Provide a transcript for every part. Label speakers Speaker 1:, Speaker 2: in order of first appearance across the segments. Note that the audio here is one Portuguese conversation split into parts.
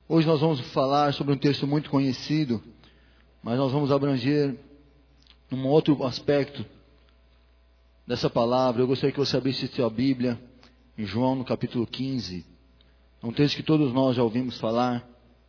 Speaker 1: Hoje nós vamos falar sobre um texto muito conhecido, mas nós vamos abranger um outro aspecto dessa palavra. Eu gostaria que você abrisse a sua Bíblia em João, no capítulo 15. É um texto que todos nós já ouvimos falar,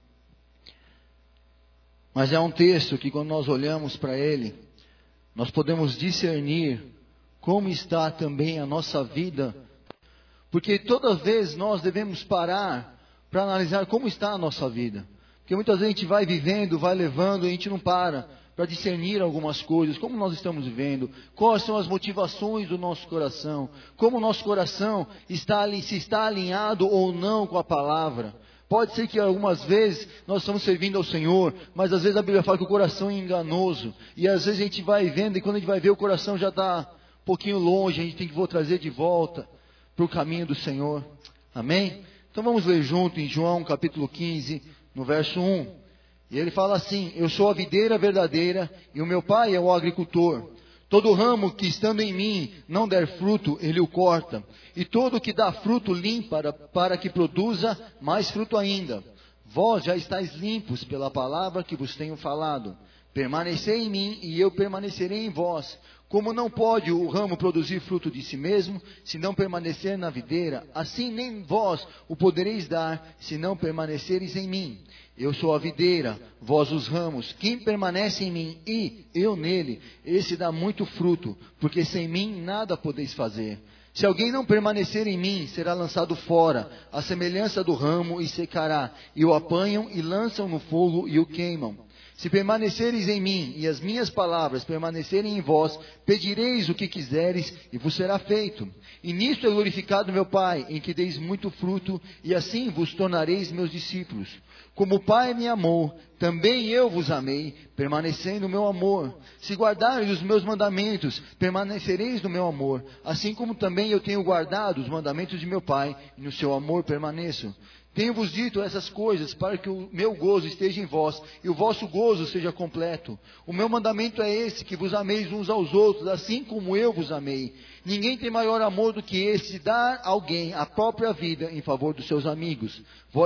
Speaker 1: mas é um texto que, quando nós olhamos para ele, nós podemos discernir como está também a nossa vida, porque toda vez nós devemos parar para analisar como está a nossa vida, porque muitas vezes a gente vai vivendo, vai levando, e a gente não para discernir algumas coisas, como nós estamos vivendo, quais são as motivações do nosso coração, como o nosse coração se está alinhado ou não com a palavra. Pode ser que algumas vezes nós estamos servindo ao Senhor, mas às vezes a Bíblia fala que o coração é enganoso, e às vezes a gente vai vendo, e quando a gente vai ver, o coração já está um pouquinho longe, a gente tem que trazer de volta para o caminho do Senhor. Amém? Então vamos ler junto em João capítulo 15, no verso 1. E ele fala assim: eu sou a videira verdadeira e o meu pai é o agricultor. Todo ramo que estando em mim não der fruto, ele o corta. E todo que dá fruto limpa para que produza mais fruto ainda. Vós já estáis limpos pela palavra que vos tenho falado. Permanecei em mim e eu permanecerei em vós. Como não pode o ramo produzir fruto de si mesmo, se não permanecer na videira, assim nem vós o podereis dar, se não permanecereis em mim. Eu sou a videira, vós os ramos. Quem permanece em mim e eu nele, esse dá muito fruto, porque sem mim nada podeis fazer. Se alguém não permanecer em mim, será lançado fora, à semelhança do ramo, e secará. E o apanham e lançam no fogo e o queimam. Se permanecereis em mim, e as minhas palavras permanecerem em vós, pedireis o que quiseres, e vos será feito. E nisto é glorificado meu Pai, em que deis muito fruto, e assim vos tornareis meus discípulos. Como o Pai me amou, também eu vos amei, permanecendo no meu amor. Se guardareis os meus mandamentos, permanecereis no meu amor, assim como também eu tenho guardado os mandamentos de meu Pai, e no seu amor permaneço. Tenho-vos dito essas coisas para que o meu gozo esteja em vós e o vosso gozo seja completo. O meu mandamento é esse, que vos ameis uns aos outros, assim como eu vos amei. Ninguém tem maior amor do que esse, de dar a alguém a própria vida em favor dos seus amigos.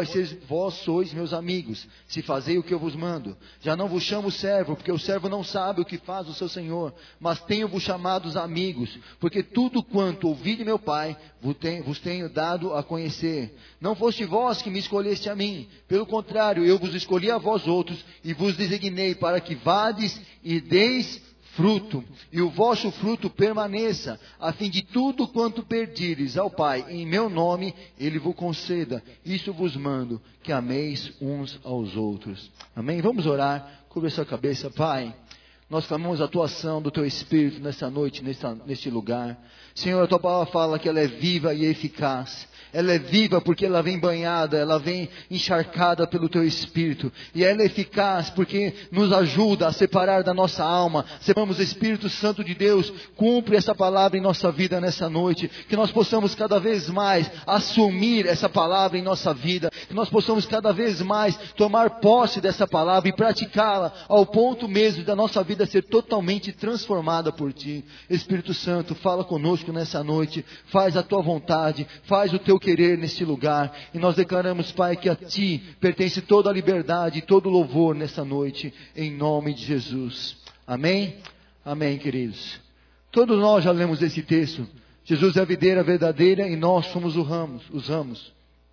Speaker 1: Vós sois meus amigos, se fazei o que eu vos mando. Já não vos chamo servo, porque o servo não sabe o que faz o seu senhor, mas tenho-vos chamados amigos, porque tudo quanto ouvi de meu Pai, vos tenho dado a conhecer. Não foste vós que me escolheste a mim, pelo contrário, eu vos escolhi a vós outros, e vos designei para que vades e deis fruto, e o vosso fruto permaneça, a fim de tudo quanto pedires ao Pai, em meu nome, Ele vos conceda. Isso vos mando, que ameis uns aos outros. Amém? Vamos orar, curva sua cabeça. Pai, nós clamamos a tua ação do teu Espírito nessa noite, neste lugar. Senhor, a tua palavra fala que ela é viva e eficaz. Ela é viva porque ela vem banhada, ela vem encharcada pelo teu Espírito. E ela é eficaz porque nos ajuda a separar da nossa alma. Separamos, Espírito Santo de Deus, cumpre essa palavra em nossa vida nessa noite. Que nós possamos cada vez mais assumir essa palavra em nossa vida. Que nós possamos cada vez mais tomar posse dessa palavra e praticá-la ao ponto mesmo da nossa vida ser totalmente transformada por Ti. Espírito Santo, fala conosco nessa noite. Faz a Tua vontade, faz o Teu querer neste lugar, e nós declaramos, Pai, que a Ti pertence toda a liberdade e todo o louvor nessa noite, em nome de Jesus. Amém? Amém, queridos. Todos nós já lemos esse texto. Jesus é a videira verdadeira e nós somos os ramos.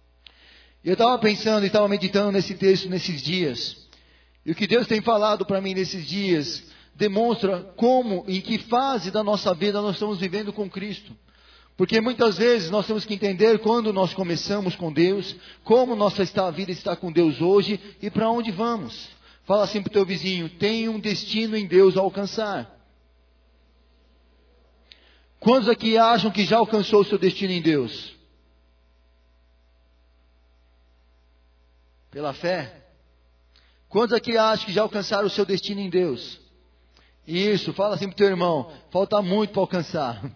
Speaker 1: Eu estava pensando e estava meditando nesse texto nesses dias, e o que Deus tem falado para mim nesses dias demonstra como, em que fase da nossa vida nós estamos vivendo com Cristo. Porque muitas vezes nós temos que entender quando nós começamos com Deus, como nossa vida está com Deus hoje e para onde vamos. Fala assim para o teu vizinho: tem um destino em Deus a alcançar. Quantos aqui acham que já alcançou o seu destino em Deus? Pela fé? Quantos aqui acham que já alcançaram o seu destino em Deus? Isso, fala assim para o teu irmão: falta muito para alcançar.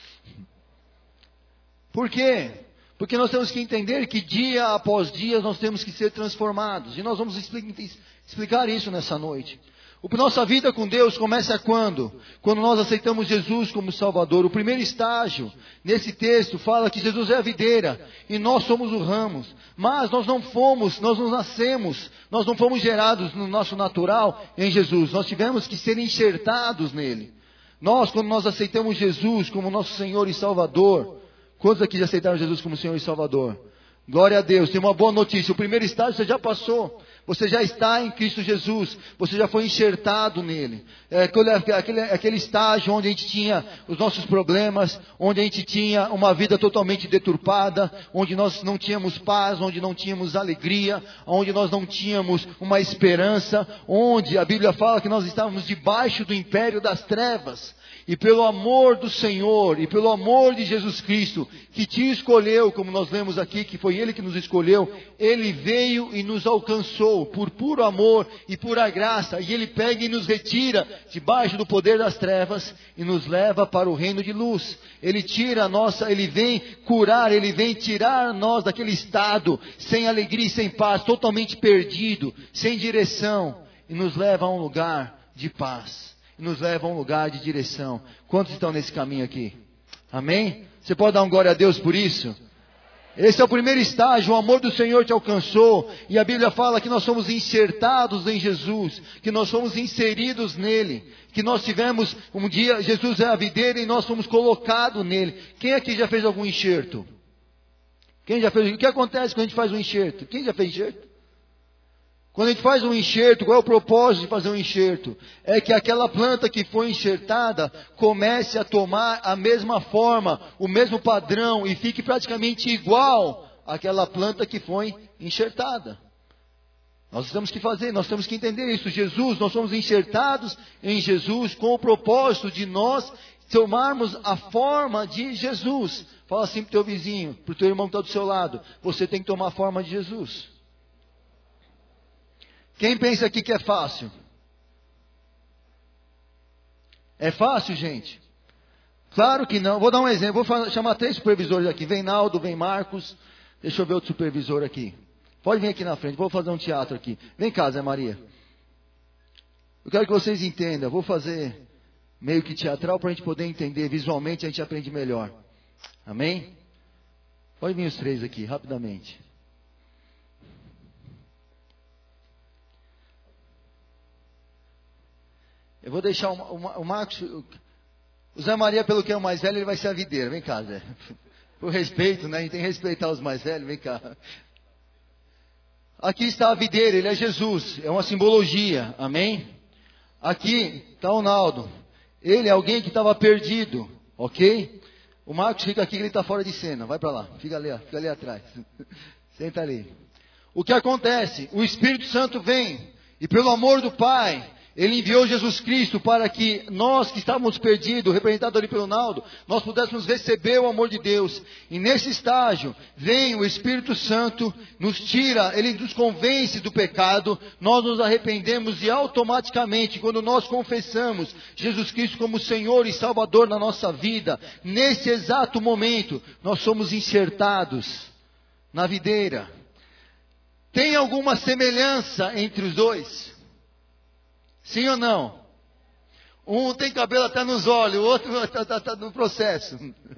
Speaker 1: Por quê? Porque nós temos que entender que dia após dia nós temos que ser transformados. E nós vamos explicar isso nessa noite. A nossa vida com Deus começa quando? Quando nós aceitamos Jesus como Salvador. O primeiro estágio, nesse texto, fala que Jesus é a videira e nós somos os ramos. Mas nós não nascemos, nós não fomos gerados no nosso natural em Jesus. Nós tivemos que ser enxertados nele. Quando nós aceitamos Jesus como nosso Senhor e Salvador, quantos aqui já aceitaram Jesus como Senhor e Salvador? Glória a Deus, tem uma boa notícia, o primeiro estágio você já passou, você já está em Cristo Jesus, você já foi enxertado nele. Aquele estágio onde a gente tinha os nossos problemas, onde a gente tinha uma vida totalmente deturpada, onde nós não tínhamos paz, onde não tínhamos alegria, onde nós não tínhamos uma esperança, onde a Bíblia fala que nós estávamos debaixo do império das trevas. E pelo amor do Senhor, e pelo amor de Jesus Cristo, que te escolheu, como nós lemos aqui, que foi Ele que nos escolheu, Ele veio e nos alcançou por puro amor e pura graça, e Ele pega e nos retira debaixo do poder das trevas e nos leva para o reino de luz. Ele Ele vem curar, Ele vem tirar nós daquele estado, sem alegria e sem paz, totalmente perdido, sem direção, e nos leva a um lugar de paz. Nos leva a um lugar de direção. Quantos estão nesse caminho aqui? Amém? Você pode dar um glória a Deus por isso? Esse é o primeiro estágio, o amor do Senhor te alcançou, e a Bíblia fala que nós somos enxertados em Jesus, que nós somos inseridos nele, que nós tivemos, um dia, Jesus é a videira e nós fomos colocados nele. Quem aqui já fez algum enxerto? Quem já fez? O que acontece quando a gente faz um enxerto? Quem já fez enxerto? Quando a gente faz um enxerto, qual é o propósito de fazer um enxerto? É que aquela planta que foi enxertada comece a tomar a mesma forma, o mesmo padrão e fique praticamente igual àquela planta que foi enxertada. Nós temos que fazer, nós temos que entender isso. Nós somos enxertados em Jesus com o propósito de nós tomarmos a forma de Jesus. Fala assim para o teu vizinho, para o teu irmão que está do seu lado, você tem que tomar a forma de Jesus. Quem pensa aqui que é fácil? É fácil, gente? Claro que não. Vou dar um exemplo. Vou chamar 3 supervisores aqui. Vem Naldo, vem Marcos. Deixa eu ver outro supervisor aqui. Pode vir aqui na frente. Vou fazer um teatro aqui. Vem cá, Zé Maria. Eu quero que vocês entendam. Vou fazer meio que teatral para a gente poder entender. Visualmente a gente aprende melhor. Amém? Pode vir os 3 aqui, rapidamente. Eu vou deixar o Marcos, o Zé Maria, pelo que é o mais velho, ele vai ser a videira. Vem cá, Zé. Por respeito, né? A gente tem que respeitar os mais velhos. Vem cá. Aqui está a videira, ele é Jesus. É uma simbologia. Amém? Aqui está o Naldo. Ele é alguém que estava perdido. Ok? O Marcos fica aqui, ele está fora de cena. Vai para lá. Fica ali atrás. Senta ali. O que acontece? O Espírito Santo vem. E pelo amor do Pai, Ele enviou Jesus Cristo para que nós que estávamos perdidos, representados ali pelo Naldo, nós pudéssemos receber o amor de Deus. E nesse estágio, vem o Espírito Santo, nos tira, Ele nos convence do pecado, nós nos arrependemos e automaticamente, quando nós confessamos Jesus Cristo como Senhor e Salvador na nossa vida, nesse exato momento, nós somos enxertados na videira. Tem alguma semelhança entre os dois? Sim ou não? Um tem cabelo até nos olhos, o outro está no processo.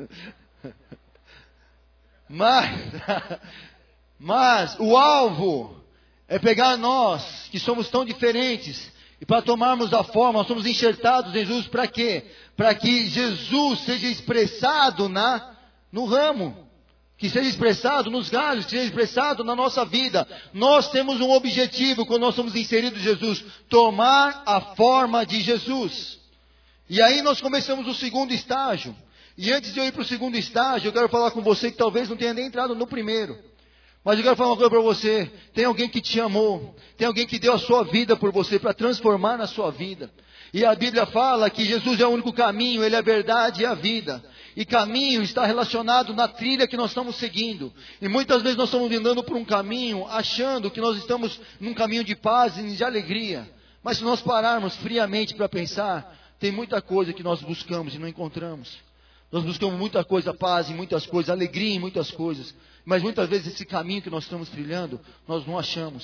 Speaker 1: Mas o alvo é pegar nós, que somos tão diferentes, e para tomarmos a forma, nós somos enxertados em Jesus para quê? Para que Jesus seja expressado no ramo. Que seja expressado nos galhos, que seja expressado na nossa vida. Nós temos um objetivo quando nós somos inseridos em Jesus: tomar a forma de Jesus. E aí nós começamos o segundo estágio. E antes de eu ir para o segundo estágio, eu quero falar com você que talvez não tenha nem entrado no primeiro. Mas eu quero falar uma coisa para você. Tem alguém que te amou. Tem alguém que deu a sua vida por você, para transformar na sua vida. E a Bíblia fala que Jesus é o único caminho, Ele é a verdade e a vida. E caminho está relacionado na trilha que nós estamos seguindo. E muitas vezes nós estamos andando por um caminho, achando que nós estamos num caminho de paz e de alegria. Mas se nós pararmos friamente para pensar, tem muita coisa que nós buscamos e não encontramos. Nós buscamos muita coisa, paz em muitas coisas, alegria em muitas coisas. Mas muitas vezes esse caminho que nós estamos trilhando, nós não achamos.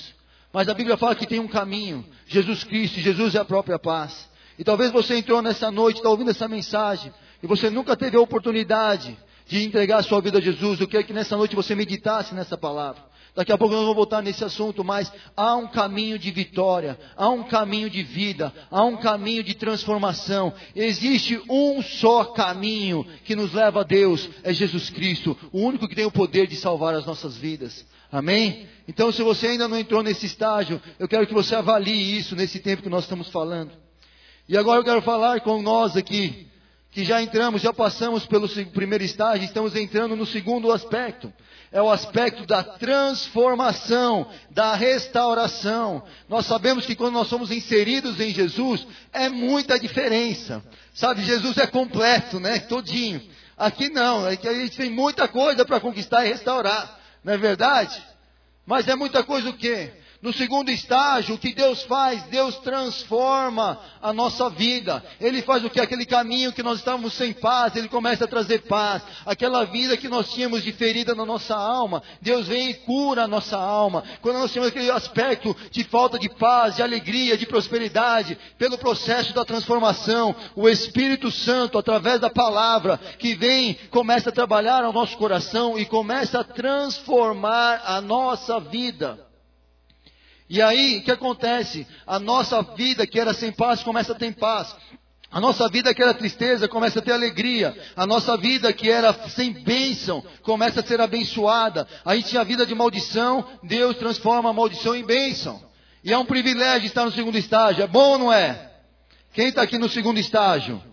Speaker 1: Mas a Bíblia fala que tem um caminho, Jesus Cristo, Jesus é a própria paz. E talvez você entrou nessa noite, está ouvindo essa mensagem, e você nunca teve a oportunidade de entregar a sua vida a Jesus. Eu quero que nessa noite você meditasse nessa palavra. Daqui a pouco nós vamos voltar nesse assunto, mas há um caminho de vitória, há um caminho de vida, há um caminho de transformação. Existe um só caminho que nos leva a Deus, é Jesus Cristo, o único que tem o poder de salvar as nossas vidas. Amém? Então, se você ainda não entrou nesse estágio, eu quero que você avalie isso nesse tempo que nós estamos falando. E agora eu quero falar com nós aqui, que já entramos, já passamos pelo primeiro estágio, estamos entrando no segundo aspecto. É o aspecto da transformação, da restauração. Nós sabemos que quando nós somos inseridos em Jesus, é muita diferença. Sabe, Jesus é completo, né? Todinho. Aqui não, aqui a gente tem muita coisa para conquistar e restaurar. Não é verdade? Mas é muita coisa o quê? No segundo estágio, o que Deus faz? Deus transforma a nossa vida. Ele faz o que? Aquele caminho que nós estávamos sem paz, Ele começa a trazer paz. Aquela vida que nós tínhamos de ferida na nossa alma, Deus vem e cura a nossa alma. Quando nós temos aquele aspecto de falta de paz, de alegria, de prosperidade, pelo processo da transformação, o Espírito Santo, através da palavra, que vem, começa a trabalhar ao nosso coração e começa a transformar a nossa vida. E aí, o que acontece? A nossa vida que era sem paz, começa a ter paz. A nossa vida que era tristeza, começa a ter alegria. A nossa vida que era sem bênção, começa a ser abençoada. A gente tinha vida de maldição, Deus transforma a maldição em bênção. E é um privilégio estar no segundo estágio. É bom ou não é? Quem está aqui no segundo estágio?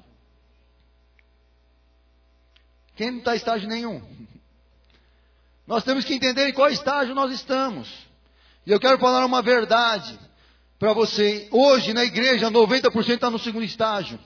Speaker 1: Quem não está em estágio nenhum? Nós temos que entender em qual estágio nós estamos. E eu quero falar uma verdade para você. Hoje na igreja 90% está no segundo estágio.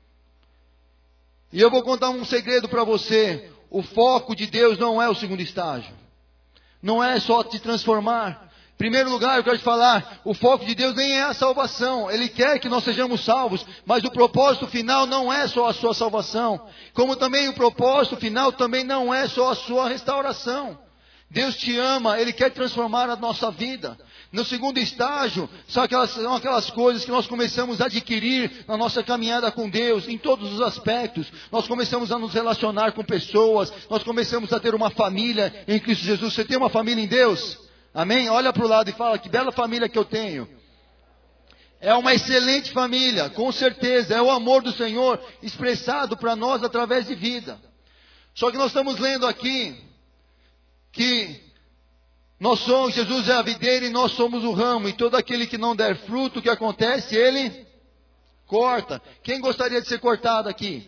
Speaker 1: E eu vou contar um segredo para você. O foco de Deus não é o segundo estágio. Não é só te transformar. Em primeiro lugar, eu quero te falar, o foco de Deus nem é a salvação. Ele quer que nós sejamos salvos, mas o propósito final não é só a sua salvação. Como também o propósito final também não é só a sua restauração. Deus te ama, Ele quer transformar a nossa vida. No segundo estágio, são aquelas coisas que nós começamos a adquirir na nossa caminhada com Deus, em todos os aspectos. Nós começamos a nos relacionar com pessoas, nós começamos a ter uma família em Cristo Jesus. Você tem uma família em Deus? Amém? Olha para o lado e fala, que bela família que eu tenho. É uma excelente família, com certeza, é o amor do Senhor expressado para nós através de vida. Só que nós estamos lendo aqui, que Jesus é a videira e nós somos o ramo, e todo aquele que não der fruto, o que acontece? Ele corta. Quem gostaria de ser cortado aqui?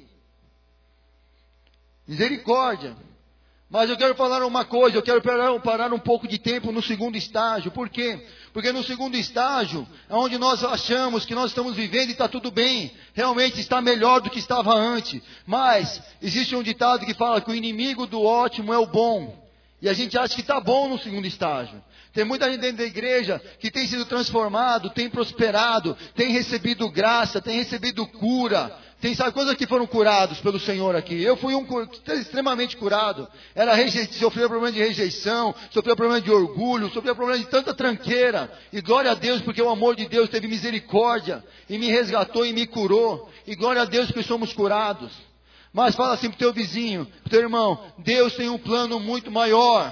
Speaker 1: Misericórdia. Mas eu quero falar uma coisa, eu quero parar um pouco de tempo no segundo estágio. Por quê? Porque no segundo estágio é onde nós achamos que nós estamos vivendo e está tudo bem. Realmente está melhor do que estava antes. Mas existe um ditado que fala que o inimigo do ótimo é o bom. E a gente acha que está bom no segundo estágio. Tem muita gente dentro da igreja que tem sido transformado, tem prosperado, tem recebido graça, tem recebido cura. Sabe coisas que foram curados pelo Senhor aqui. Eu fui extremamente curado. Sofria problema de rejeição, sofria problema de orgulho, sofria problema de tanta tranqueira. E glória a Deus porque o amor de Deus teve misericórdia e me resgatou e me curou. E glória a Deus que somos curados. Mas fala assim para o teu vizinho, para o teu irmão, Deus tem um plano muito maior.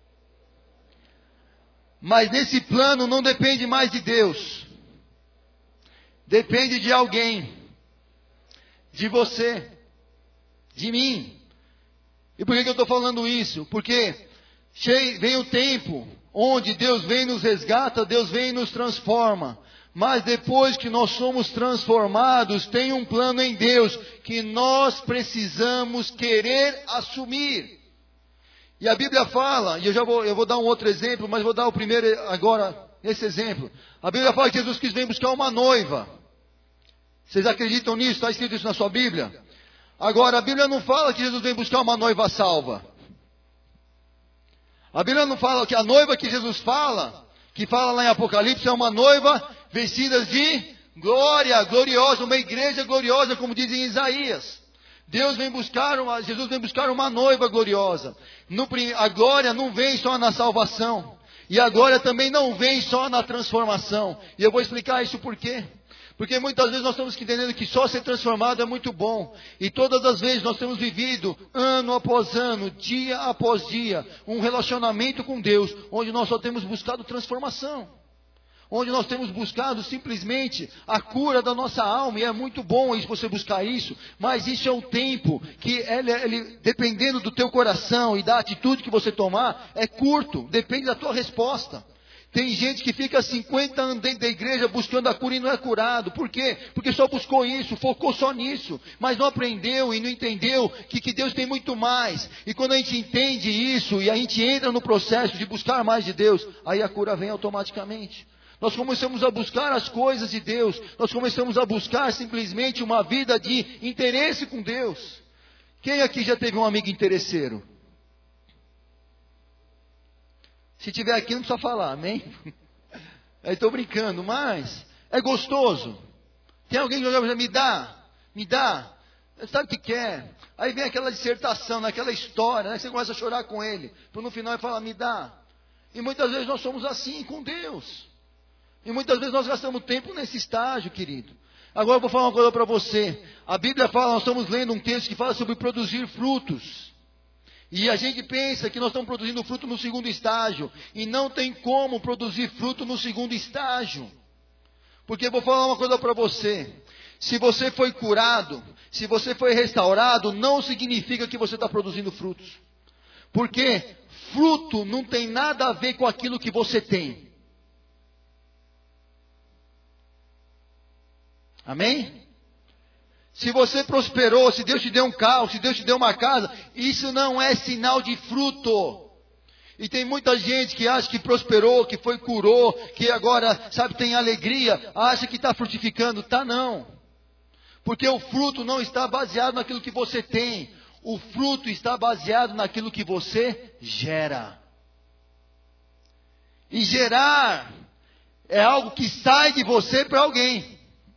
Speaker 1: Mas nesse plano não depende mais de Deus. Depende de alguém. De você. De mim. E por que eu estou falando isso? Porque vem o tempo onde Deus vem e nos resgata, Deus vem e nos transforma. Mas depois que nós somos transformados, tem um plano em Deus que nós precisamos querer assumir. E a Bíblia fala, e eu vou dar um outro exemplo, mas vou dar o primeiro agora, esse exemplo. A Bíblia fala que Jesus quis vir buscar uma noiva. Vocês acreditam nisso? Está escrito isso na sua Bíblia? Agora, a Bíblia não fala que Jesus vem buscar uma noiva salva. A Bíblia não fala que a noiva que Jesus fala, que fala lá em Apocalipse, é uma noiva vestidas de glória, gloriosa, uma igreja gloriosa, como diz em Isaías. Jesus vem buscar uma noiva gloriosa. A glória não vem só na salvação. E a glória também não vem só na transformação. E eu vou explicar isso por quê. Porque muitas vezes nós estamos entendendo que só ser transformado é muito bom. E todas as vezes nós temos vivido, ano após ano, dia após dia, um relacionamento com Deus, onde nós só temos buscado transformação. Onde nós temos buscado simplesmente a cura da nossa alma. E é muito bom isso, você buscar isso. Mas isso é um tempo que, ele, dependendo do teu coração e da atitude que você tomar, é curto. Depende da tua resposta. Tem gente que fica 50 anos dentro da igreja buscando a cura e não é curado. Por quê? Porque só buscou isso, focou só nisso. Mas não aprendeu e não entendeu que Deus tem muito mais. E quando a gente entende isso e a gente entra no processo de buscar mais de Deus, aí a cura vem automaticamente. Nós começamos a buscar as coisas de Deus. Nós começamos a buscar simplesmente uma vida de interesse com Deus. Quem aqui já teve um amigo interesseiro? Se tiver aqui não precisa falar, amém? Eu estou brincando, mas é gostoso. Tem alguém que joga, me dá. Sabe o que quer? Aí vem aquela dissertação, aquela história, né? Você começa a chorar com ele. Para no final ele fala, me dá. E muitas vezes nós somos assim com Deus. E muitas vezes nós gastamos tempo nesse estágio, querido. Agora eu vou falar uma coisa para você. A Bíblia fala, nós estamos lendo um texto que fala sobre produzir frutos. E a gente pensa que nós estamos produzindo fruto no segundo estágio. E não tem como produzir fruto no segundo estágio. Porque eu vou falar uma coisa para você. Se você foi curado, se você foi restaurado, não significa que você está produzindo frutos. Porque fruto não tem nada a ver com aquilo que você tem. Amém? Se você prosperou, se Deus te deu um carro, se Deus te deu uma casa, isso não é sinal de fruto. E tem muita gente que acha que prosperou, que foi curou, que agora, sabe, tem alegria, acha que está frutificando. Tá não. Porque o fruto não está baseado naquilo que você tem. O fruto está baseado naquilo que você gera. E gerar é algo que sai de você para alguém.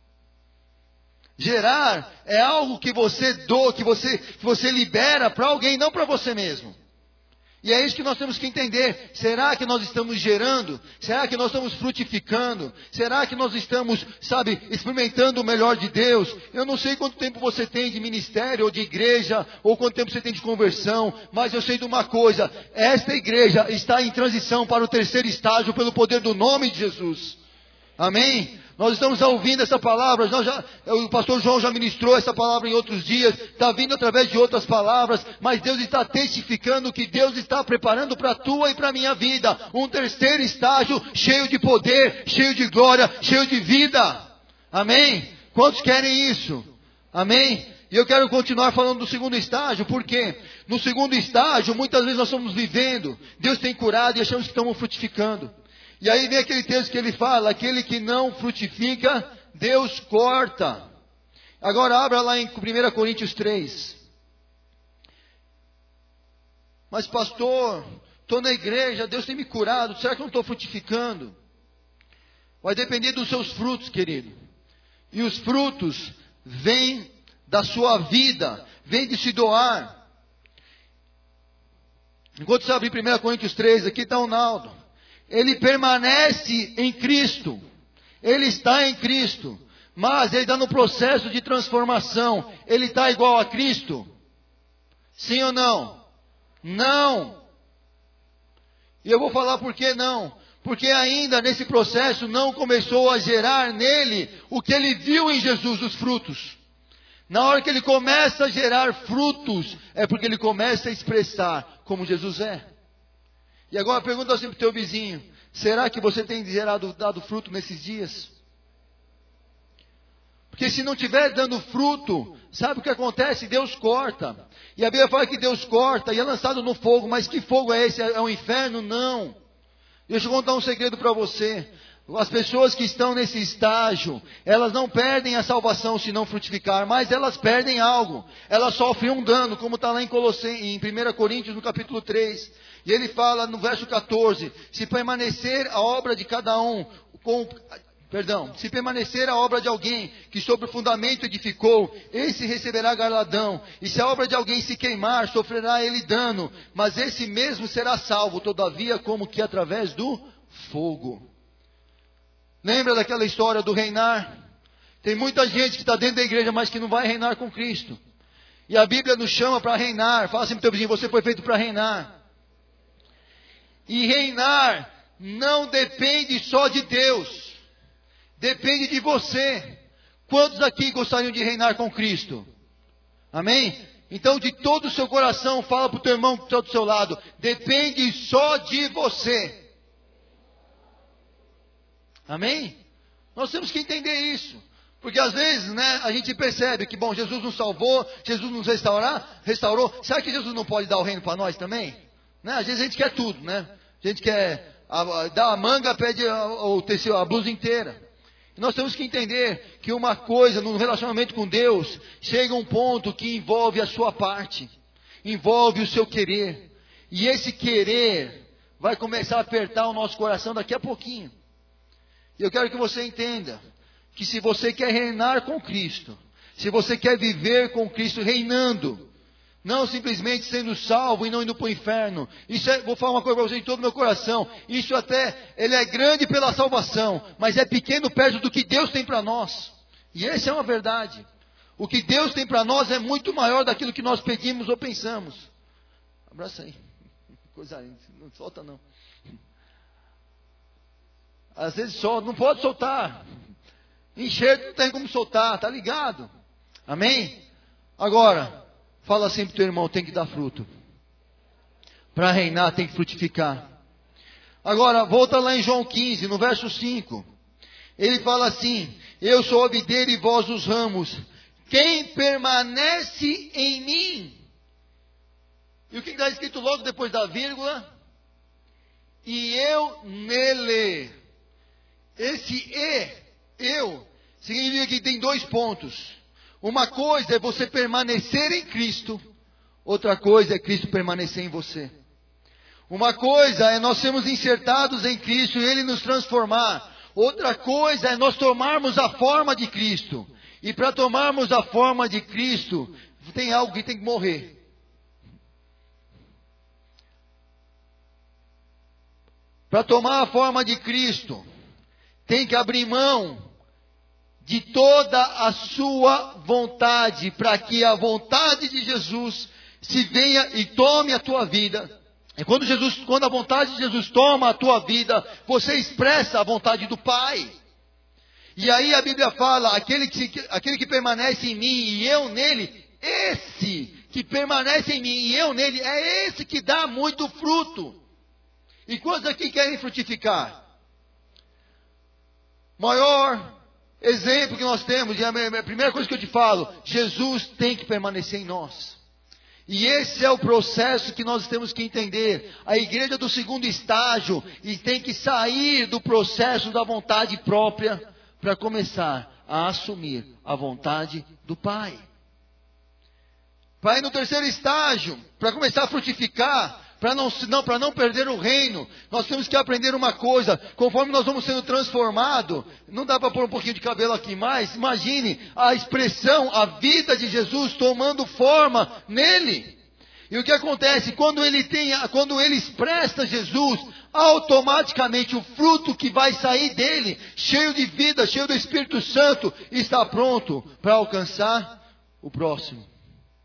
Speaker 1: Gerar é algo que você doa, que você libera para alguém, não para você mesmo. E é isso que nós temos que entender. Será que nós estamos gerando? Será que nós estamos frutificando? Será que nós estamos, sabe, experimentando o melhor de Deus? Eu não sei quanto tempo você tem de ministério ou de igreja, ou quanto tempo você tem de conversão, mas eu sei de uma coisa. Esta igreja está em transição para o terceiro estágio pelo poder do nome de Jesus. Amém? Nós estamos ouvindo essa palavra, o pastor João já ministrou essa palavra em outros dias, está vindo através de outras palavras, mas Deus está testificando que Deus está preparando para a tua e para a minha vida, um terceiro estágio cheio de poder, cheio de glória, cheio de vida. Amém? Quantos querem isso? Amém? E eu quero continuar falando do segundo estágio, porque no segundo estágio, muitas vezes nós estamos vivendo, Deus tem curado e achamos que estamos frutificando. E aí vem aquele texto que ele fala, aquele que não frutifica, Deus corta. Agora abra lá em 1 Coríntios 3. Mas pastor, estou na igreja, Deus tem me curado, será que eu não estou frutificando? Vai depender dos seus frutos, querido. E os frutos vêm da sua vida, vêm de se doar. Enquanto você abrir 1 Coríntios 3, aqui está o Naldo. Ele permanece em Cristo. Ele está em Cristo. Mas ele está no processo de transformação. Ele está igual a Cristo? Sim ou não? Não. E eu vou falar por que não. Porque ainda nesse processo não começou a gerar nele o que ele viu em Jesus, os frutos. Na hora que ele começa a gerar frutos, é porque ele começa a expressar como Jesus é. E agora pergunta assim para o teu vizinho, será que você tem dado fruto nesses dias? Porque se não estiver dando fruto, sabe o que acontece? Deus corta. E a Bíblia fala que Deus corta e é lançado no fogo, mas que fogo é esse? É o inferno? Não. Deixa eu contar um segredo para você. As pessoas que estão nesse estágio, elas não perdem a salvação se não frutificar, mas elas perdem algo. Elas sofrem um dano, como está lá em 1 Coríntios, no capítulo 3. E ele fala no verso 14, se permanecer a obra de cada um, se permanecer a obra de alguém que sobre o fundamento edificou, esse receberá galardão. E se a obra de alguém se queimar, sofrerá ele dano, mas esse mesmo será salvo, todavia, como que através do fogo. Lembra daquela história do reinar? Tem muita gente que está dentro da igreja, mas que não vai reinar com Cristo. E a Bíblia nos chama para reinar. Fala assim para o teu vizinho, você foi feito para reinar. E reinar não depende só de Deus. Depende de você. Quantos aqui gostariam de reinar com Cristo? Amém? Então de todo o seu coração, fala para o teu irmão que está do seu lado. Depende só de você. Amém? Nós temos que entender isso. Porque às vezes, a gente percebe que, Jesus nos salvou, Jesus nos restaurou. Será que Jesus não pode dar o reino para nós também? Às vezes a gente quer tudo, A gente quer dar a manga, pede a blusa inteira. E nós temos que entender que uma coisa, no relacionamento com Deus, chega um ponto que envolve a sua parte. Envolve o seu querer. E esse querer vai começar a apertar o nosso coração daqui a pouquinho. E eu quero que você entenda que se você quer reinar com Cristo, se você quer viver com Cristo reinando, não simplesmente sendo salvo e não indo para o inferno, vou falar uma coisa para você em todo o meu coração, isso ele é grande pela salvação, mas é pequeno perto do que Deus tem para nós, e essa é uma verdade. O que Deus tem para nós é muito maior daquilo que nós pedimos ou pensamos. Abraça aí, coisa linda, não solta não. Às vezes solta, não pode soltar. Enxerto não tem como soltar, tá ligado? Amém? Agora, fala assim pro teu irmão, tem que dar fruto. Para reinar tem que frutificar. Agora, volta lá em João 15, no verso 5. Ele fala assim, eu sou a videira e vós os ramos. Quem permanece em mim? E o que está escrito logo depois da vírgula? E eu nele. Esse eu, significa que tem 2 pontos. Uma coisa é você permanecer em Cristo. Outra coisa é Cristo permanecer em você. Uma coisa é nós sermos insertados em Cristo e Ele nos transformar. Outra coisa é nós tomarmos a forma de Cristo. E para tomarmos a forma de Cristo, tem algo que tem que morrer. Para tomar a forma de Cristo, tem que abrir mão de toda a sua vontade, para que a vontade de Jesus se venha e tome a tua vida. E quando a vontade de Jesus toma a tua vida, você expressa a vontade do Pai. E aí a Bíblia fala, aquele que permanece em mim e eu nele, esse que permanece em mim e eu nele, é esse que dá muito fruto. E quantos aqui querem frutificar? Maior exemplo que nós temos, e a primeira coisa que eu te falo, Jesus tem que permanecer em nós. E esse é o processo que nós temos que entender. A igreja do segundo estágio, e tem que sair do processo da vontade própria, para começar a assumir a vontade do Pai. Para ir no terceiro estágio, para começar a frutificar, para não perder o reino, nós temos que aprender uma coisa, conforme nós vamos sendo transformados, não dá para pôr um pouquinho de cabelo aqui mais, imagine a expressão, a vida de Jesus tomando forma nele. E o que acontece? Quando ele expressa Jesus, automaticamente o fruto que vai sair dele, cheio de vida, cheio do Espírito Santo, está pronto para alcançar o próximo.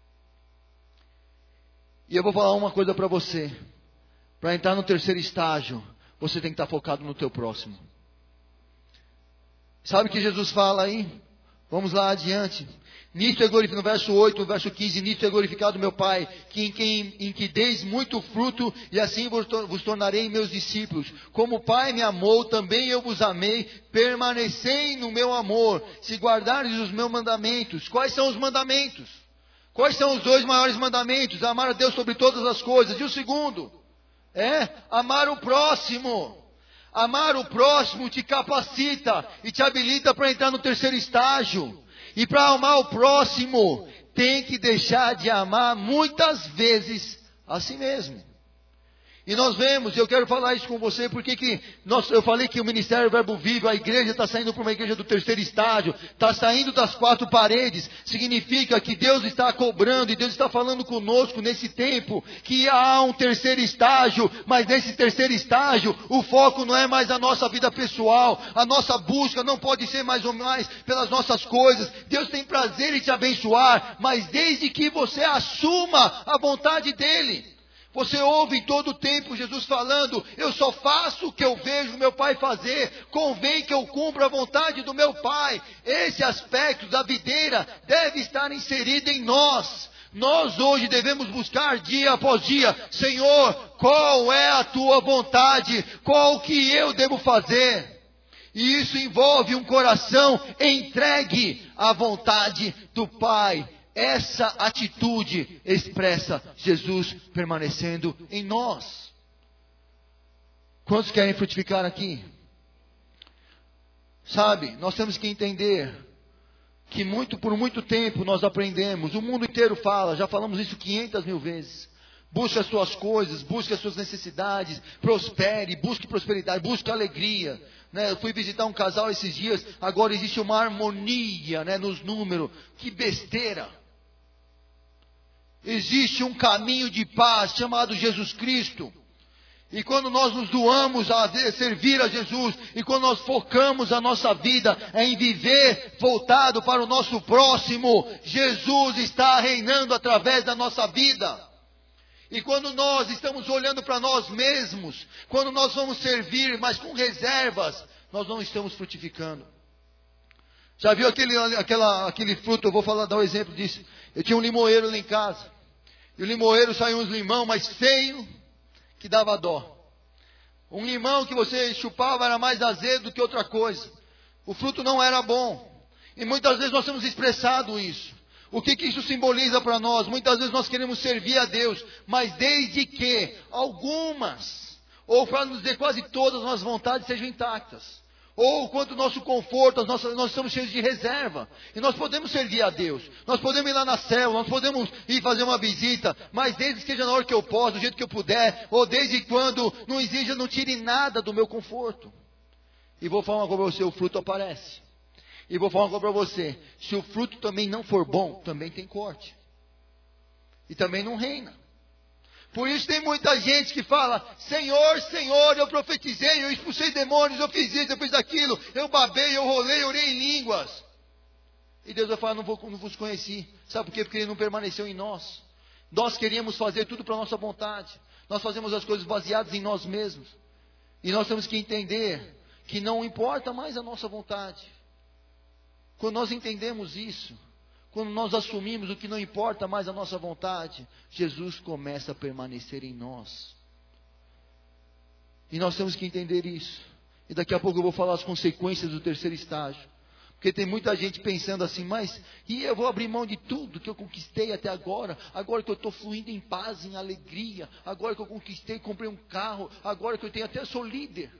Speaker 1: E eu vou falar uma coisa para você. Para entrar no terceiro estágio, você tem que estar focado no teu próximo. Sabe o que Jesus fala aí? Vamos lá adiante. Nisto é glorificado, no verso 8, no verso 15, nisto é glorificado meu Pai, em que deis muito fruto, e assim vos tornarei meus discípulos. Como o Pai me amou, também eu vos amei, permanecei no meu amor, se guardares os meus mandamentos. Quais são os mandamentos? Quais são os 2 maiores mandamentos? Amar a Deus sobre todas as coisas. E o segundo? Amar o próximo. Amar o próximo te capacita e te habilita para entrar no terceiro estágio. E para amar o próximo, tem que deixar de amar muitas vezes a si mesmo. E nós vemos, e eu quero falar isso com você, porque eu falei que o Ministério Verbo Vivo, a igreja está saindo para uma igreja do terceiro estágio, está saindo das quatro paredes, significa que Deus está cobrando, e Deus está falando conosco nesse tempo, que há um terceiro estágio, mas nesse terceiro estágio, o foco não é mais a nossa vida pessoal, a nossa busca não pode ser mais ou mais pelas nossas coisas. Deus tem prazer em te abençoar, mas desde que você assuma a vontade dEle. Você ouve em todo o tempo Jesus falando, eu só faço o que eu vejo meu Pai fazer, convém que eu cumpra a vontade do meu Pai. Esse aspecto da videira deve estar inserido em nós. Nós hoje devemos buscar dia após dia, Senhor, qual é a tua vontade? Qual que eu devo fazer? E isso envolve um coração entregue à vontade do Pai. Essa atitude expressa Jesus permanecendo em nós. Quantos querem frutificar aqui? Sabe, nós temos que entender que por muito tempo nós aprendemos, o mundo inteiro fala, já falamos isso 500 mil vezes. Busque as suas coisas, busque as suas necessidades, prospere, busque prosperidade, busque alegria. Eu fui visitar um casal esses dias, agora existe uma harmonia, nos números. Que besteira! Existe um caminho de paz chamado Jesus Cristo. E quando nós nos doamos a servir a Jesus, e quando nós focamos a nossa vida em viver voltado para o nosso próximo, Jesus está reinando através da nossa vida. E quando nós estamos olhando para nós mesmos, quando nós vamos servir, mas com reservas, nós não estamos frutificando. Já viu aquele fruto? Eu vou dar um exemplo disso. Eu tinha um limoeiro lá em casa. E o limoeiro saiu uns limão mais feio que dava dó. Um limão que você chupava era mais azedo do que outra coisa. O fruto não era bom. E muitas vezes nós temos expressado isso. O que isso simboliza para nós? Muitas vezes nós queremos servir a Deus, mas desde que algumas, ou para nos dizer quase todas as nossas vontades sejam intactas. Ou quanto o nosso conforto, nós estamos cheios de reserva. E nós podemos servir a Deus. Nós podemos ir lá na célula, nós podemos ir fazer uma visita. Mas desde que seja na hora que eu posso, do jeito que eu puder. Ou desde quando não exija, não tire nada do meu conforto. E vou falar uma coisa para você, o fruto aparece. E vou falar uma coisa para você. Se o fruto também não for bom, também tem corte. E também não reina. Por isso tem muita gente que fala, Senhor, Senhor, eu profetizei, eu expulsei demônios, eu fiz isso, eu fiz aquilo, eu babei, eu rolei, eu orei em línguas. E Deus vai falar, não vos conheci. Sabe por quê? Porque Ele não permaneceu em nós. Nós queríamos fazer tudo para a nossa vontade. Nós fazemos as coisas baseadas em nós mesmos. E nós temos que entender que não importa mais a nossa vontade. Quando nós entendemos isso, quando nós assumimos o que não importa mais a nossa vontade, Jesus começa a permanecer em nós. E nós temos que entender isso. E daqui a pouco eu vou falar as consequências do terceiro estágio. Porque tem muita gente pensando assim, mas e eu vou abrir mão de tudo que eu conquistei até agora que eu estou fluindo em paz, em alegria, agora que eu conquistei, comprei um carro, agora que eu sou líder.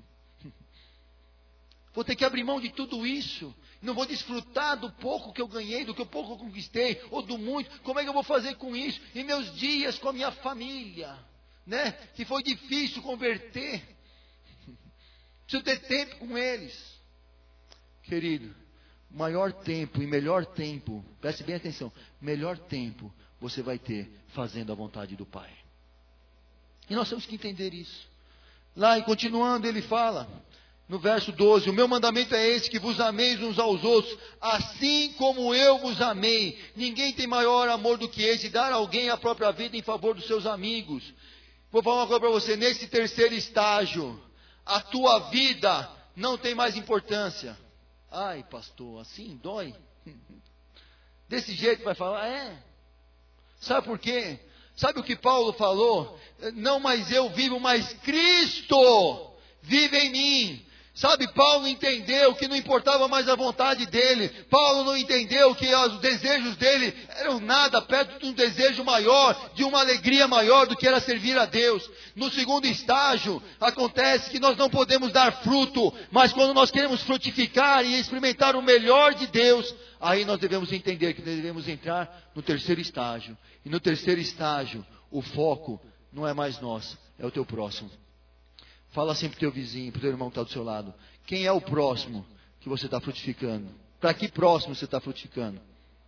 Speaker 1: Vou ter que abrir mão de tudo isso. Não vou desfrutar do pouco que eu ganhei, do que eu pouco eu conquistei, ou do muito. Como é que eu vou fazer com isso? E meus dias com a minha família, que foi difícil converter. Preciso ter tempo com eles. Querido, maior tempo e melhor tempo, preste bem atenção, melhor tempo você vai ter fazendo a vontade do Pai. E nós temos que entender isso. Lá, e continuando, ele fala, no verso 12, o meu mandamento é esse, que vos ameis uns aos outros, assim como eu vos amei. Ninguém tem maior amor do que esse, dar a alguém a própria vida em favor dos seus amigos. Vou falar uma coisa para você, nesse terceiro estágio, a tua vida não tem mais importância. Ai, pastor, assim dói? Desse jeito vai falar? É. Sabe por quê? Sabe o que Paulo falou? Não mais eu vivo, mas Cristo vive em mim. Sabe, Paulo entendeu que não importava mais a vontade dele. Paulo não entendeu que os desejos dele eram nada perto de um desejo maior, de uma alegria maior do que era servir a Deus. No segundo estágio, acontece que nós não podemos dar fruto, mas quando nós queremos frutificar e experimentar o melhor de Deus, aí nós devemos entender que devemos entrar no terceiro estágio. E no terceiro estágio, o foco não é mais nós, é o teu próximo. Fala assim para o teu vizinho, para o teu irmão que está do seu lado. Quem é o próximo que você está frutificando? Para que próximo você está frutificando?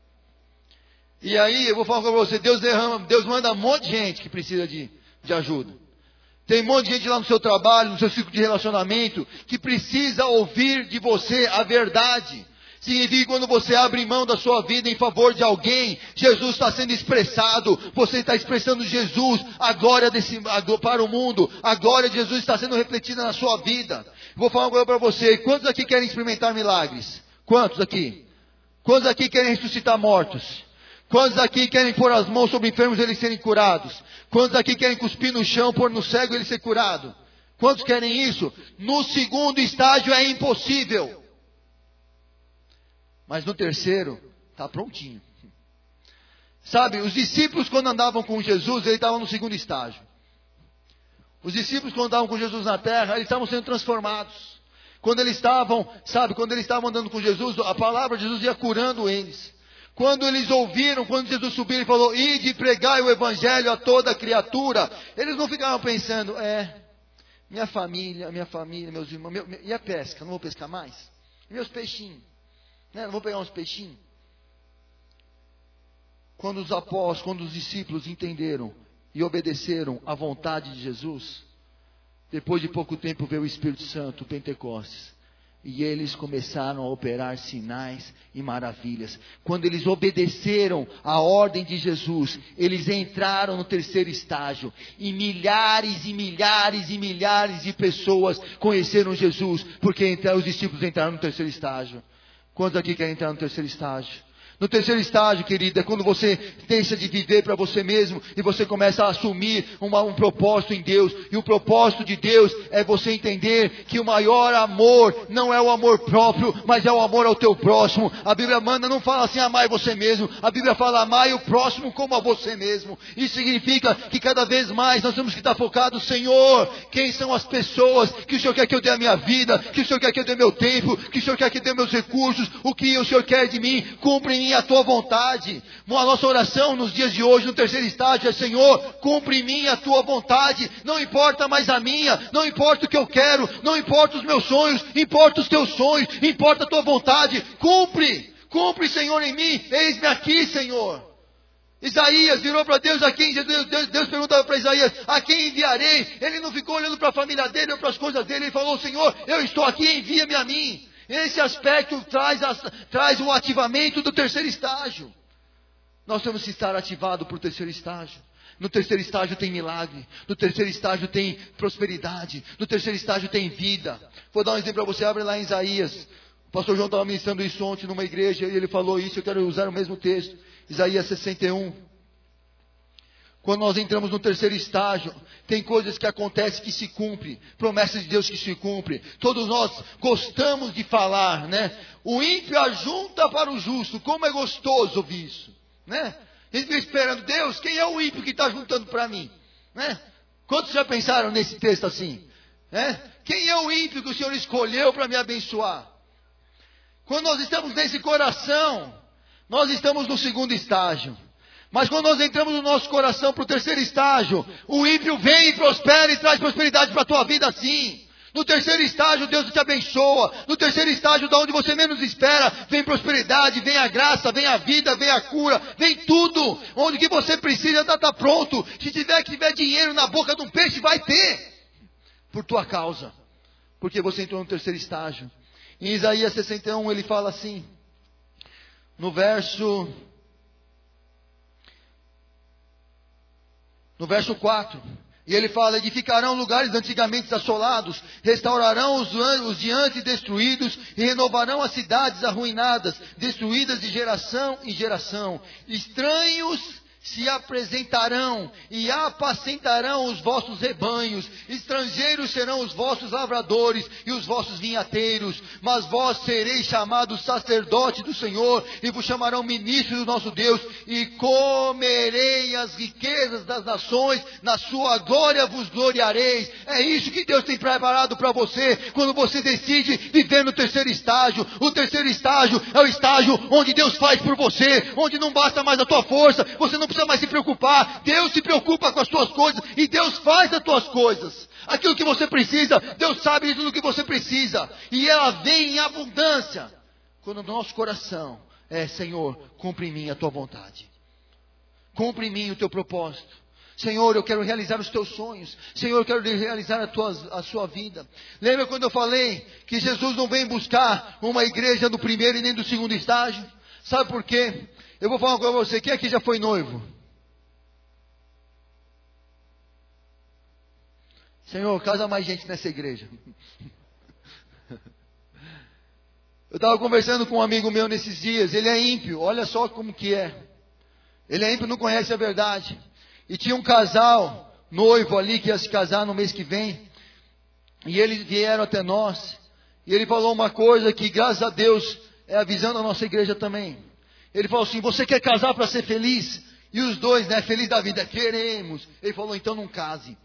Speaker 1: E aí, eu vou falar com você, Deus manda um monte de gente que precisa de ajuda. Tem um monte de gente lá no seu trabalho, no seu ciclo de relacionamento, que precisa ouvir de você a verdade. Significa que quando você abre mão da sua vida em favor de alguém, Jesus está sendo expressado, você está expressando Jesus, a glória para o mundo, a glória de Jesus está sendo refletida na sua vida. Vou falar uma coisa para você, quantos aqui querem experimentar milagres? Quantos aqui? Quantos aqui querem ressuscitar mortos? Quantos aqui querem pôr as mãos sobre enfermos e eles serem curados? Quantos aqui querem cuspir no chão, pôr no cego e ele ser curado? Quantos querem isso? No segundo estágio é impossível. Mas no terceiro, está prontinho. Sabe, os discípulos quando andavam com Jesus, eles estavam no segundo estágio. Os discípulos quando andavam com Jesus na terra, eles estavam sendo transformados. Quando eles estavam andando com Jesus, a palavra de Jesus ia curando eles. Quando eles ouviram, quando Jesus subiu e falou, ide e pregai o evangelho a toda criatura, eles não ficavam pensando, minha família, meus irmãos, e a pesca, não vou pescar mais? E meus peixinhos? Não vou pegar uns peixinhos? Quando os apóstolos, quando os discípulos entenderam e obedeceram à vontade de Jesus, depois de pouco tempo veio o Espírito Santo, o Pentecostes, e eles começaram a operar sinais e maravilhas. Quando eles obedeceram à ordem de Jesus, eles entraram no terceiro estágio, e milhares e milhares e milhares de pessoas conheceram Jesus, porque os discípulos entraram no terceiro estágio. Quantos aqui querem entrar no terceiro estágio? No terceiro estágio, querido, é quando você deixa de viver para você mesmo e você começa a assumir um propósito em Deus. E o propósito de Deus é você entender que o maior amor não é o amor próprio, mas é o amor ao teu próximo. A Bíblia não fala assim, amai você mesmo. A Bíblia fala, amai o próximo como a você mesmo. Isso significa que cada vez mais nós temos que estar focados, Senhor, quem são as pessoas que o Senhor quer que eu dê a minha vida, que o Senhor quer que eu dê meu tempo, que o Senhor quer que eu dê meus recursos, o que o Senhor quer de mim, cumpre em mim a tua vontade. A nossa oração nos dias de hoje, no terceiro estágio, é Senhor, cumpre em mim a tua vontade, não importa mais a minha, não importa o que eu quero, não importa os meus sonhos, importa os teus sonhos, importa a tua vontade, cumpre, Senhor em mim, eis-me aqui, Senhor. Isaías virou para Deus, Deus perguntava para Isaías, a quem enviarei? Ele não ficou olhando para a família dele ou para as coisas dele, ele falou, Senhor, eu estou aqui, envia-me a mim. Esse aspecto traz um ativamento do terceiro estágio. Nós temos que estar ativados para o terceiro estágio. No terceiro estágio tem milagre. No terceiro estágio tem prosperidade. No terceiro estágio tem vida. Vou dar um exemplo para você, abre lá em Isaías. O pastor João estava ministrando isso ontem numa igreja e ele falou isso, eu quero usar o mesmo texto. Isaías 61. Quando nós entramos no terceiro estágio, tem coisas que acontecem que se cumprem, promessas de Deus que se cumprem. Todos nós gostamos de falar, né? O ímpio ajunta para o justo. Como é gostoso ouvir isso, né? A gente fica esperando, Deus, quem é o ímpio que está juntando para mim? Né? Quantos já pensaram nesse texto assim? Né? Quem é o ímpio que o Senhor escolheu para me abençoar? Quando nós estamos nesse coração, nós estamos no segundo estágio. Mas quando nós entramos no nosso coração para o terceiro estágio, o ímpio vem e prospera e traz prosperidade para a tua vida assim. No terceiro estágio, Deus te abençoa. No terceiro estágio, da onde você menos espera, vem prosperidade, vem a graça, vem a vida, vem a cura, vem tudo. Onde que você precisa, está pronto. Se tiver dinheiro na boca de um peixe, vai ter. Por tua causa. Porque você entrou no terceiro estágio. Em Isaías 61, ele fala assim, no verso 4, e ele fala, edificarão lugares antigamente assolados, restaurarão os de antes destruídos, e renovarão as cidades arruinadas, destruídas de geração em geração. Estranhos se apresentarão e apacentarão os vossos rebanhos, estrangeiros serão os vossos lavradores e os vossos vinhateiros, mas vós sereis chamados sacerdote do Senhor, e vos chamarão ministro do nosso Deus, e comerei as riquezas das nações, na sua glória vos gloriareis. É isso que Deus tem preparado para você, quando você decide viver no terceiro estágio. O terceiro estágio é o estágio onde Deus faz por você, onde não basta mais a tua força, você não precisa precisa mais se preocupar. Deus se preocupa com as tuas coisas e Deus faz as tuas coisas. Aquilo que você precisa, Deus sabe de tudo que você precisa. E ela vem em abundância. Quando o nosso coração Senhor, cumpre em mim a tua vontade. Cumpre em mim o teu propósito. Senhor, eu quero realizar os teus sonhos. Senhor, eu quero realizar a sua vida. Lembra quando eu falei que Jesus não vem buscar uma igreja do primeiro e nem do segundo estágio? Sabe por quê? Eu vou falar uma coisa para você. Quem aqui já foi noivo? Senhor, casa mais gente nessa igreja. Eu estava conversando com um amigo meu nesses dias. Ele é ímpio, olha só como que é. Ele é ímpio, não conhece a verdade. E tinha um casal noivo ali que ia se casar no mês que vem. E eles vieram até nós. E ele falou uma coisa que, graças a Deus, é a visão da nossa igreja também. Ele falou assim: você quer casar para ser feliz? E os dois, feliz da vida, queremos. Ele falou: então não case.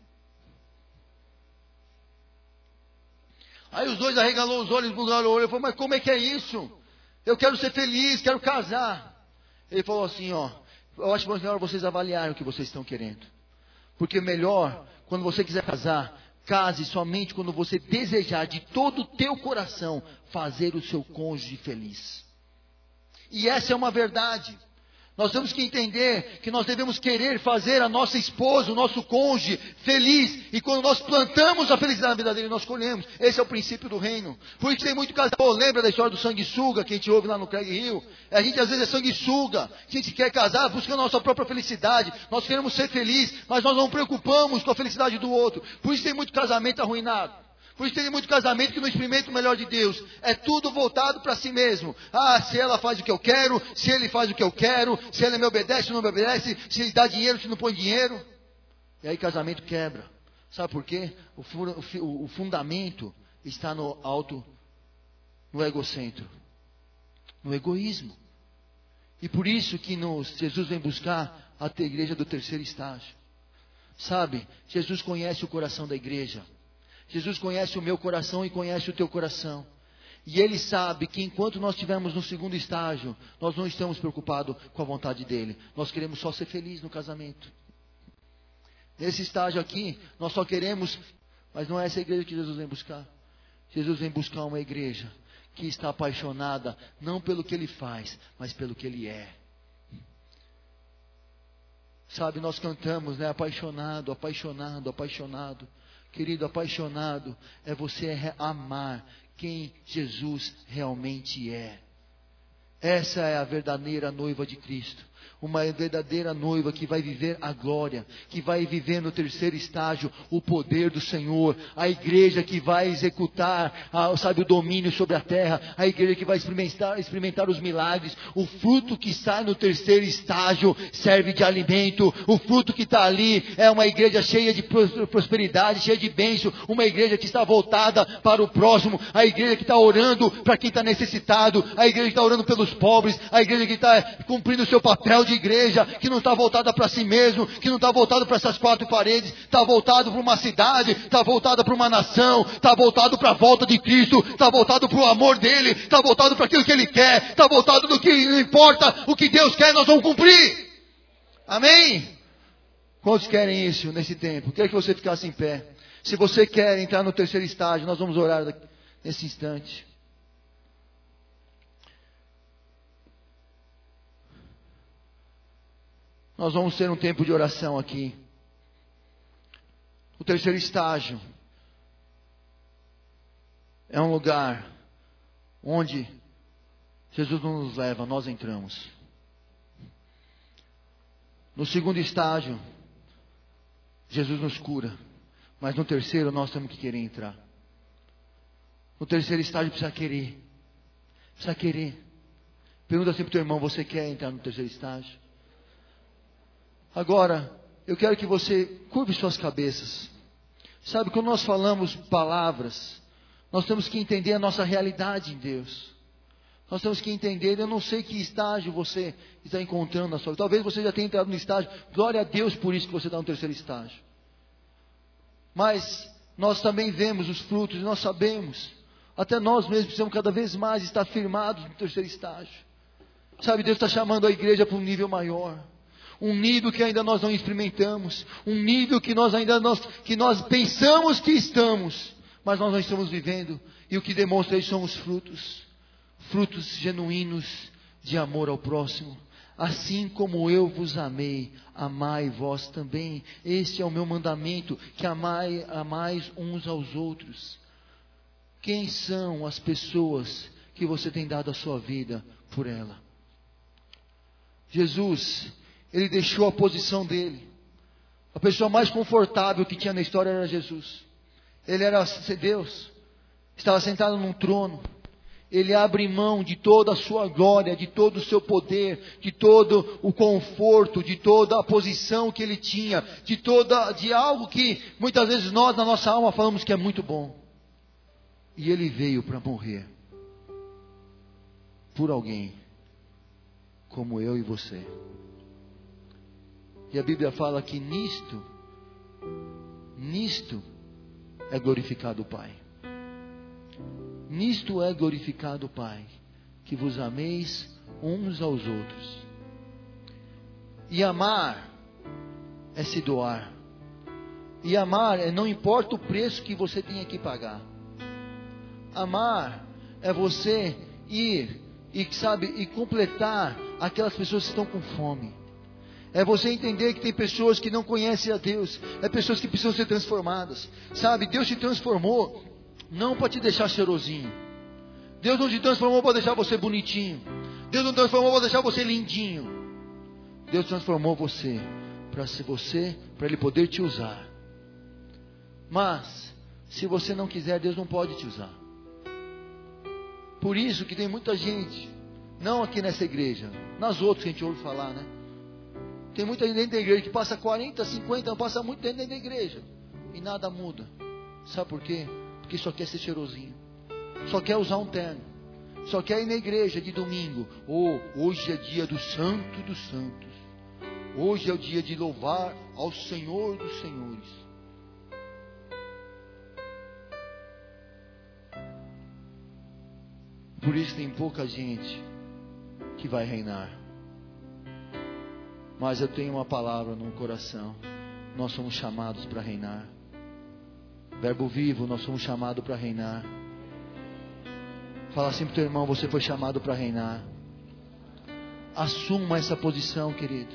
Speaker 1: Aí os dois arregalou os olhos, mudaram o olho. Ele falou: mas como é que é isso? Eu quero ser feliz, quero casar. Ele falou assim: eu acho melhor vocês avaliarem o que vocês estão querendo. Porque melhor, quando você quiser casar, case somente quando você desejar de todo o teu coração fazer o seu cônjuge feliz. E essa é uma verdade. Nós temos que entender que nós devemos querer fazer a nossa esposa, o nosso cônjuge feliz. E quando nós plantamos a felicidade na vida dele, nós colhemos. Esse é o princípio do reino. Por isso tem muito casal. Lembra da história do sanguessuga que a gente ouve lá no Craig Hill? A gente às vezes é sanguessuga. A gente quer casar buscando a nossa própria felicidade. Nós queremos ser felizes, mas nós não preocupamos com a felicidade do outro. Por isso tem muito casamento arruinado. Por isso tem muito casamento que não experimenta o melhor de Deus. É tudo voltado para si mesmo. Se ela faz o que eu quero, se ele faz o que eu quero, se ele me obedece ou não me obedece, se ele dá dinheiro, se não põe dinheiro. E aí casamento quebra. Sabe por quê? O fundamento está no egocentro, no egoísmo. E por isso que Jesus vem buscar a igreja do terceiro estágio. Sabe, Jesus conhece o coração da igreja. Jesus conhece o meu coração e conhece o teu coração. E Ele sabe que enquanto nós estivermos no segundo estágio, nós não estamos preocupados com a vontade dEle. Nós queremos só ser felizes no casamento. Nesse estágio aqui, nós só queremos, mas não é essa igreja que Jesus vem buscar. Jesus vem buscar uma igreja que está apaixonada, não pelo que Ele faz, mas pelo que Ele é. Sabe, nós cantamos, apaixonado, apaixonado, apaixonado. Querido, apaixonado é você amar quem Jesus realmente é. Essa é a verdadeira noiva de Cristo. Uma verdadeira noiva que vai viver a glória, que vai viver no terceiro estágio o poder do Senhor, a igreja que vai executar, o domínio sobre a terra, a igreja que vai experimentar os milagres. O fruto que sai no terceiro estágio serve de alimento. O fruto que está ali é uma igreja cheia de prosperidade, cheia de bênção, uma igreja que está voltada para o próximo, a igreja que está orando para quem está necessitado, a igreja que está orando pelos pobres, a igreja que está cumprindo o seu papel de igreja, que não está voltada para si mesmo, que não está voltada para essas quatro paredes, está voltado para uma cidade, está voltado para uma nação, está voltado para a volta de Cristo, está voltado para o amor dele, está voltado para aquilo que ele quer, está voltado do que não importa, o que Deus quer nós vamos cumprir. Amém? Quantos querem isso nesse tempo? Quero que você ficasse em pé. Se você quer entrar no terceiro estágio, nós vamos orar nesse instante. Nós vamos ter um tempo de oração aqui. O terceiro estágio é um lugar onde Jesus não nos leva, nós entramos. No segundo estágio, Jesus nos cura. Mas no terceiro nós temos que querer entrar. No terceiro estágio precisa querer. Precisa querer. Pergunta assim para o teu irmão: você quer entrar no terceiro estágio? Agora, eu quero que você curve suas cabeças. Sabe, quando nós falamos palavras, nós temos que entender a nossa realidade em Deus. Nós temos que entender, eu não sei que estágio você está encontrando na sua vida. Talvez você já tenha entrado no estágio, glória a Deus por isso que você está no terceiro estágio. Mas nós também vemos os frutos, e nós sabemos, até nós mesmos precisamos cada vez mais estar firmados no terceiro estágio. Sabe, Deus está chamando a igreja para um nível maior. um nível que ainda nós não experimentamos, um nível que nós pensamos que estamos, mas nós não estamos vivendo, e o que demonstra isso são os frutos genuínos de amor ao próximo. Assim como eu vos amei, amai vós também. Este é o meu mandamento, que amais uns aos outros. Quem são as pessoas que você tem dado a sua vida por ela? Jesus, Ele deixou a posição dele. A pessoa mais confortável que tinha na história era Jesus. Ele era Deus, estava sentado num trono. Ele abre mão de toda a sua glória, de todo o seu poder, de todo o conforto, de toda a posição que ele tinha, de algo que muitas vezes nós na nossa alma falamos que é muito bom. E ele veio para morrer por alguém como eu e você. E a Bíblia fala que nisto é glorificado o Pai. Nisto é glorificado o Pai, que vos ameis uns aos outros. E amar é se doar. E amar é não importa o preço que você tenha que pagar. Amar é você ir e completar aquelas pessoas que estão com fome. É você entender que tem pessoas que não conhecem a Deus. É pessoas que precisam ser transformadas. Sabe, Deus te transformou não para te deixar cheirosinho. Deus não te transformou para deixar você bonitinho. Deus não te transformou para deixar você lindinho. Deus transformou você para Ele poder te usar. Mas, se você não quiser, Deus não pode te usar. Por isso que tem muita gente, não aqui nessa igreja, nas outras que a gente ouve falar, né? Tem muita gente dentro da igreja que passa 40, 50 anos, passa muito tempo dentro da igreja e nada muda. Sabe por quê? Porque só quer ser cheirosinho, só quer usar um terno, só quer ir na igreja de domingo. Hoje é dia do Santo dos Santos, hoje é o dia de louvar ao Senhor dos Senhores. Por isso tem pouca gente que vai reinar. Mas eu tenho uma palavra no coração. Nós somos chamados para reinar. Verbo vivo, nós somos chamados para reinar. Fala assim para o teu irmão: você foi chamado para reinar. Assuma essa posição, querido.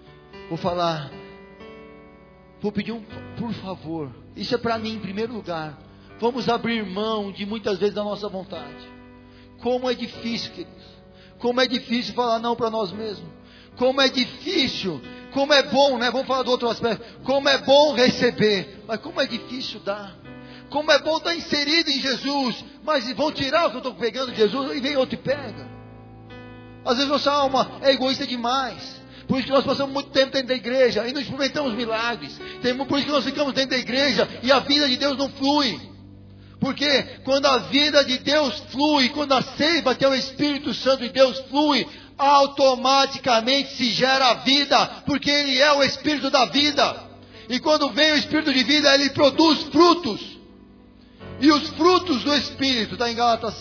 Speaker 1: Vou pedir por favor. Isso é para mim em primeiro lugar. Vamos abrir mão de muitas vezes da nossa vontade. Como é difícil, queridos. Como é difícil falar não para nós mesmos. Como é difícil. Como é bom, né? Vamos falar do outro aspecto. Como é bom receber. Mas como é difícil dar. Como é bom estar inserido em Jesus. Mas vão tirar o que eu estou pegando de Jesus e vem outro e pega. Às vezes nossa alma é egoísta demais. Por isso que nós passamos muito tempo dentro da igreja e não experimentamos milagres. Por isso que nós ficamos dentro da igreja e a vida de Deus não flui. Porque quando a vida de Deus flui, quando a seiva que é o Espírito Santo de Deus flui, automaticamente se gera a vida, porque Ele é o Espírito da vida. E quando vem o Espírito de vida, Ele produz frutos. E os frutos do Espírito, está em Gálatas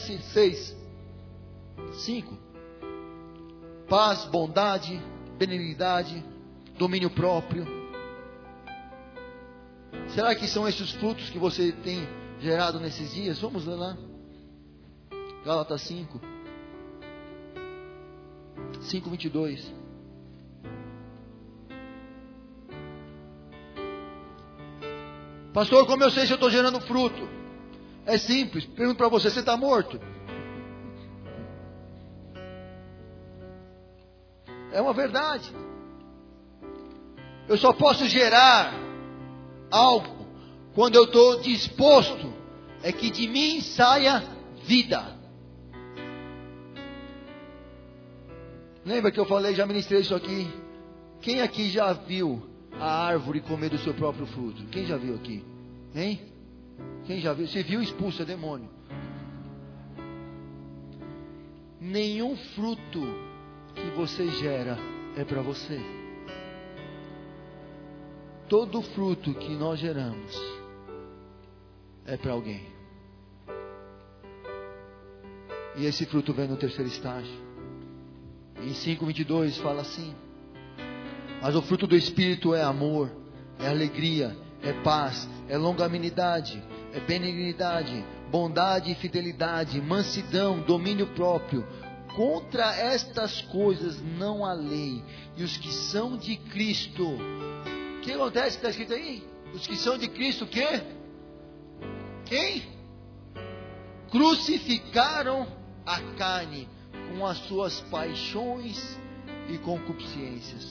Speaker 1: 5. Paz, bondade, benignidade, domínio próprio. Será que são esses frutos que você tem gerado nesses dias? Vamos ler lá. Gálatas 5:22. Pastor, como eu sei se eu estou gerando fruto? É simples, pergunto para você: você está morto? É uma verdade. Eu só posso gerar algo quando eu estou disposto, é que de mim saia vida. Lembra que eu falei, já ministrei isso aqui? Quem aqui já viu a árvore comer do seu próprio fruto? Quem já viu aqui? Hein? Quem já viu? Se viu, expulsa demônio. Nenhum fruto que você gera é para você. Todo fruto que nós geramos é para alguém. E esse fruto vem no terceiro estágio. Em 5:22 fala assim: Mas o fruto do Espírito é amor, é alegria, é paz, é longanimidade, é benignidade, bondade e fidelidade, mansidão, domínio próprio. Contra estas coisas não há lei. E os que são de Cristo, o que acontece? Está escrito aí? Os que são de Cristo, o quê? Quem? Crucificaram a carne com as suas paixões e concupiscências.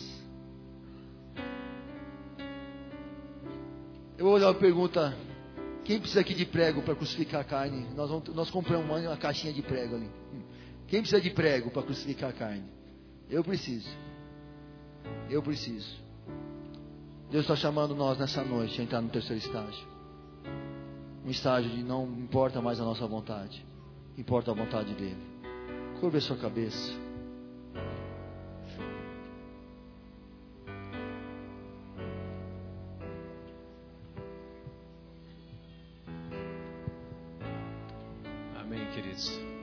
Speaker 1: Eu vou olhar a pergunta: quem precisa aqui de prego para crucificar a carne? Nós compramos uma caixinha de prego ali. Quem precisa de prego para crucificar a carne? Eu preciso. Eu preciso. Deus está chamando nós nessa noite a entrar no terceiro estágio. Um estágio de não importa mais a nossa vontade, importa a vontade dele. Curva a sua cabeça.
Speaker 2: Amém, queridos.